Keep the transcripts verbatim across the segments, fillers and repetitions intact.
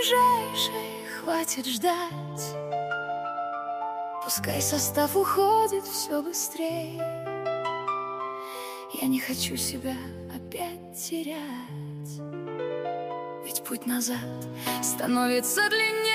ближайшей, хватит ждать. Пускай состав уходит все быстрее. Я не хочу себя опять терять, ведь путь назад становится длиннее.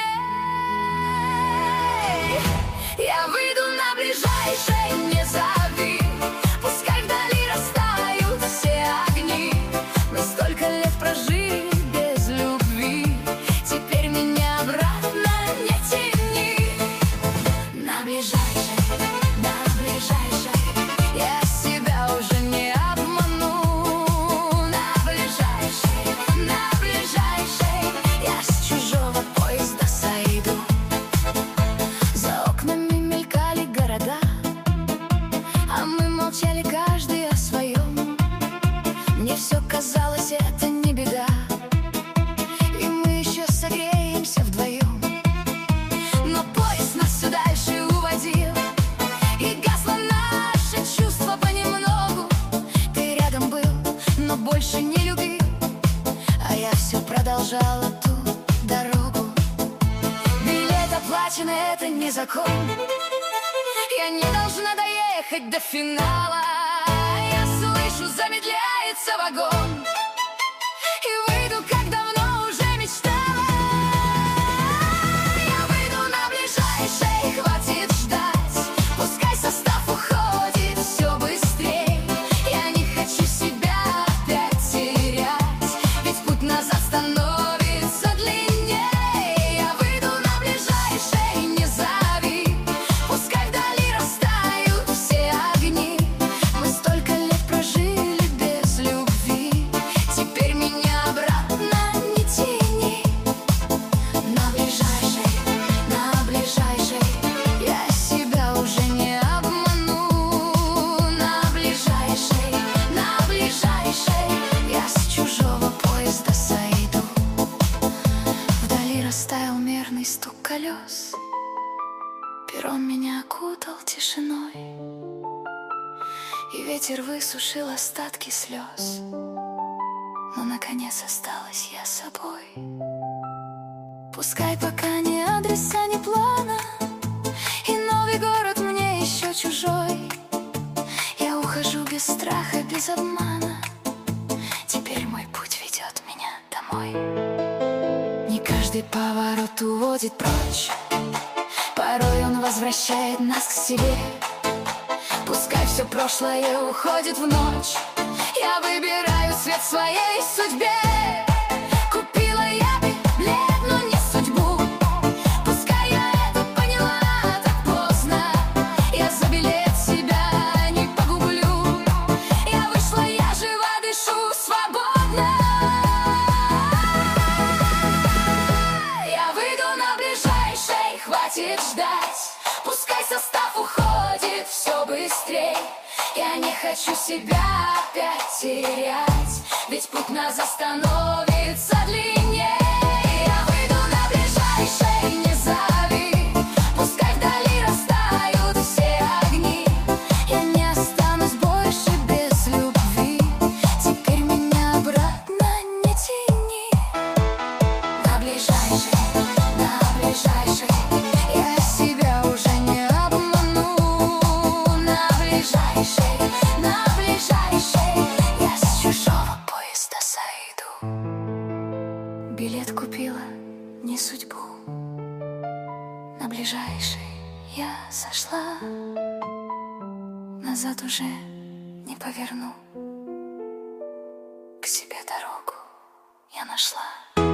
Я выйду на ближайшей, не зови. Пускай вдали растают все огни. Мы столько лет прожили без любви, теперь меня обратно не тяни. На ближайшей, на ближайшей я себя уже не обману. На ближайшей, на ближайшей я с чужого поезда сойду. За окнами мелькали города, а мы молчали каждый о своем. Мне все казалось, это не беда, и мы еще согреемся вдвоем. Но поезд нас все дальше уводил, и гасло наше чувство понемногу. Ты рядом был, но больше не любил, а я все продолжала ту дорогу. Билет оплачен, это не закон. Я не должна доехать до финала. Я слышу, замедляется вагон, и выйду, как давно уже мечтала. Я выйду на ближайшей, хватит ждать. Пускай состав уходит все быстрей. Я не хочу себя опять терять, ведь путь назад становится длиннее. Я выйду на ближайшей, не зови. Пускай вдали растают все огни. Мы столько лет прожили без любви, теперь меня обратно не тяни. На ближайшей, на ближайшей я себя уже не обману. На ближайшей, на ближайшей я с чужого поезда сойду. Вдали растаял мерный стук колес, перрон меня окутал тишиной, и ветер высушил остатки слез. Но наконец осталась я собой. Пускай пока ни адреса, ни плана, и новый город мне еще чужой. Я ухожу без страха, без обмана. Теперь мой путь ведет меня домой. Не каждый поворот уводит прочь, порой он возвращает нас к себе. Пускай все прошлое уходит в ночь, я выбираю свет своей судьбе. Купила я билет, но не судьбу. Пускай я это поняла так поздно, я за билет себя не погублю. Я вышла, я жива, дышу свободно. Я выйду на ближайшей, хватит ждать. Пускай состав уходит все быстрей. Я не хочу себя опять терять, ведь путь назад становится длиннее. Я выйду на ближайшей, не зови. Пускай вдали растают все огни. Я не останусь больше без любви, теперь меня обратно не тяни. На ближайшей, на ближайшей я себя уже не обману. На ближайшей, на ближайшей я с чужого поезда сойду. Билет купила, не судьбу. На ближайшей я сошла, назад уже не поверну. К себе дорогу я нашла.